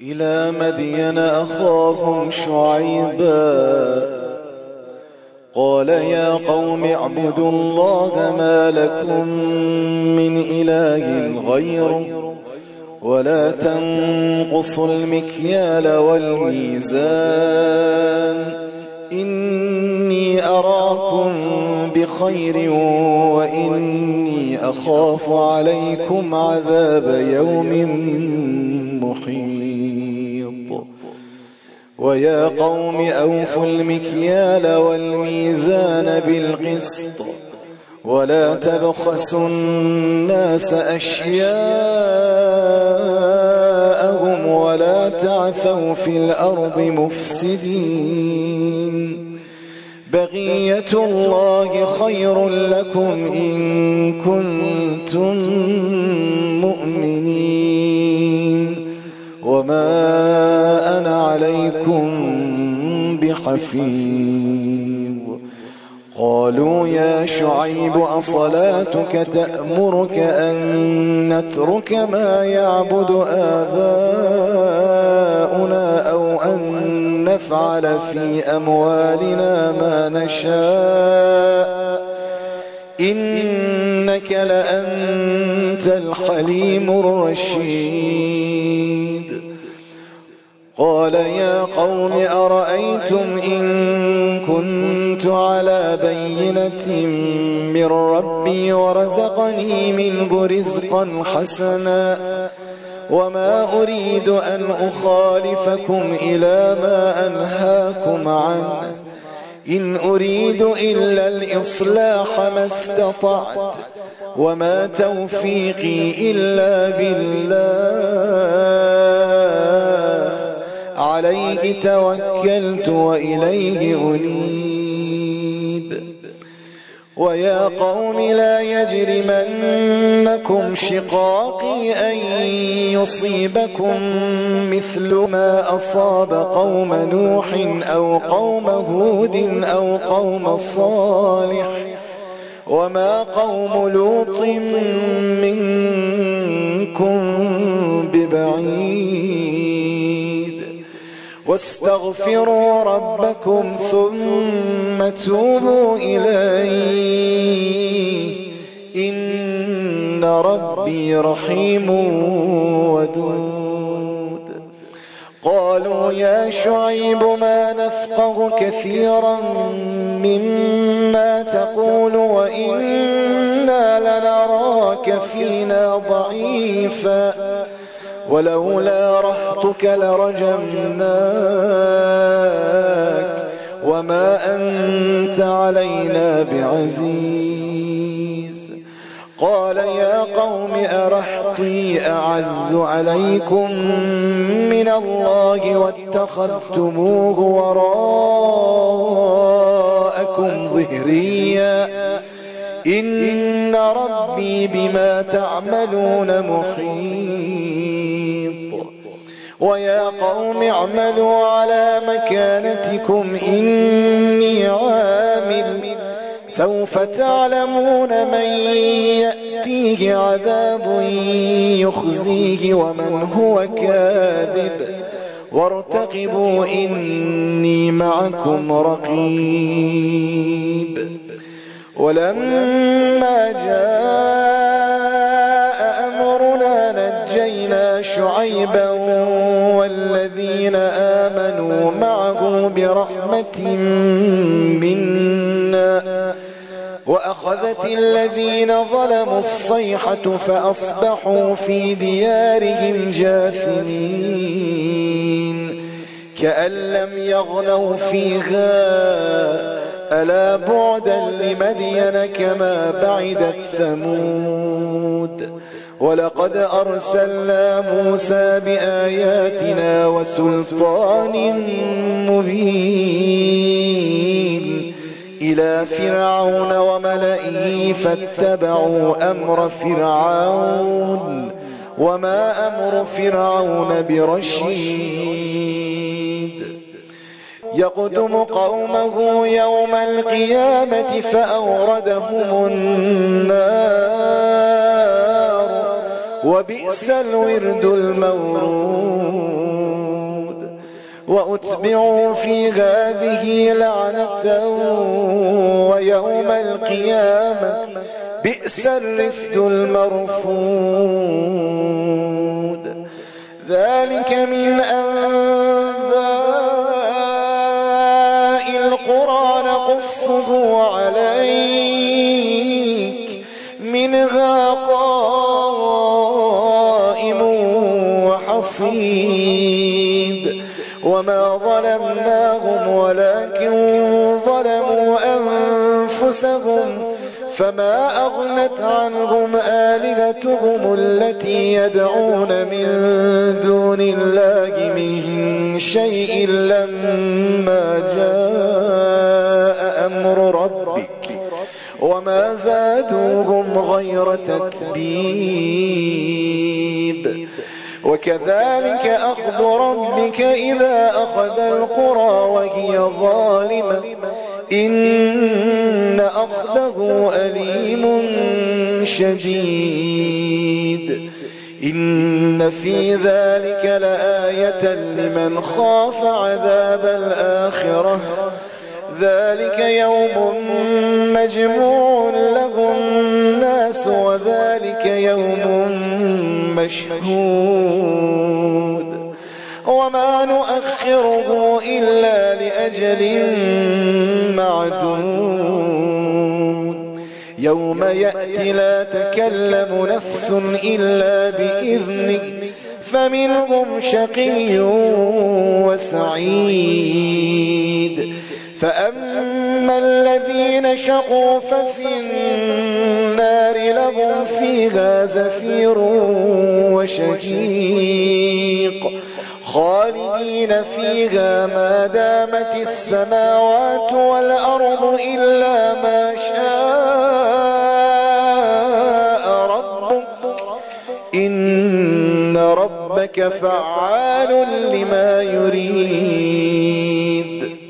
وإلى مدين أخاهم شعيبا قال يا قوم اعبدوا الله ما لكم من إله غيره ولا تنقصوا المكيال والميزان إني أراكم بخير وإني أخاف عليكم عذاب يوم محيط ويا قوم أوفوا المكيال والميزان بالقسط ولا تبخسوا الناس أشياءهم ولا تعثوا في الأرض مفسدين بقية الله خير لكم إن كنتم مؤمنين وما أنا عليكم بحفيظ قالوا يا شعيب أصلاتك تأمرك أن نترك ما يعبد آباؤنا أو أن نفعل في أموالنا ما نشاء إنك لأنت الحليم الرشيد قال يا قوم أرأيتم إن كنت على بينة من ربي ورزقني منه رزقا حسنا وما أريد أن أخالفكم إلى ما أنهاكم عنه إن أريد إلا الإصلاح ما استطعت وما توفيقي إلا بالله عليه توكلت وإليه أنيب ويا قوم لا يجرمنكم شقاقي أن يصيبكم مثل ما أصاب قوم نوح أو قوم هود أو قوم صالح وما قوم لوط منكم ببعيد واستغفروا ربكم ثم توبوا إليه إن ربي رحيم ودود قالوا يا شعيب ما نفقه كثيرا مما تقول وإنا لنراك فينا ضعيفا ولولا رهطك لرجمناك وما أنت علينا بعزيز قال يا قوم أرهطي أعز عليكم من الله واتخذتموه وراءكم ظهريا إن ربي بما تعملون محيط ويا قوم اعملوا على مكانتكم إني عامل سوف تعلمون من يأتيه عذاب يخزيه ومن هو كاذب وارتقبوا إني معكم رقيب ولما جاء أمرنا نجينا شعيبا والذين آمنوا معه برحمة منا وأخذت الذين ظلموا الصيحة فأصبحوا في ديارهم جاثمين كأن لم يغنوا فيها ألا بعدا لمدين كما بعدت ثمود ولقد أرسلنا موسى بآياتنا وسلطان مبين إلى فرعون وملئه فاتبعوا أمر فرعون وما أمر فرعون برشيد يقدم قومه يوم القيامة فأوردهم النار وبئس الورد المورود وأتبعوا في هذه لعنة ويوم القيامة بئس الرفد المرفود. ذلك من أنباء القرى نقصه عليك منها قائم وحصيد. وما ظلمناهم ولكن ظلموا أنفسهم فما أغنت عنهم آلهتهم التي يدعون من دون الله من شيء لما جاء أمر ربك وما زادوهم غير تتبيب. وكذلك أخذ ربك إذا أخذ القرى وهي ظالمة إن أخذه أليم شديد. إن في ذلك لآية لمن خاف عذاب الآخرة ذلك يوم مجموع له الناس وذلك يوم مشهود وما نؤخره إلا لأجل معدود. يوم يأتي لا تكلم نفس إلا بإذنه فمنهم شقي وسعيد. فأما الذين شقوا ففي النار لهم فيها زفير وشهيق خالدين فيها ما دامت السماوات والأرض إلا ما شاء ربك إن ربك فعال لما يريد.